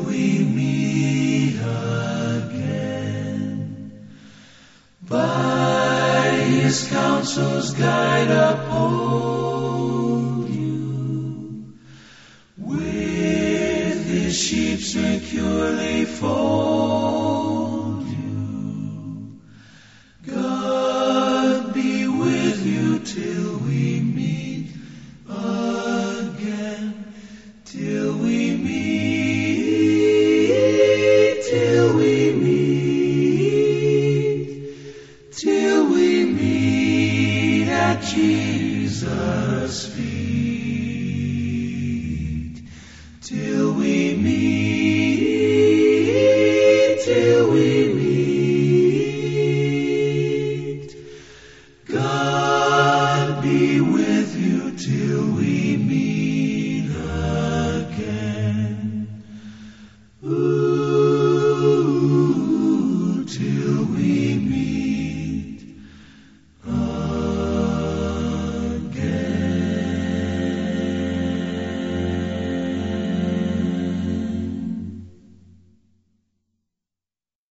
we meet again. By His counsel's guide uphold you, with His sheep securely fold.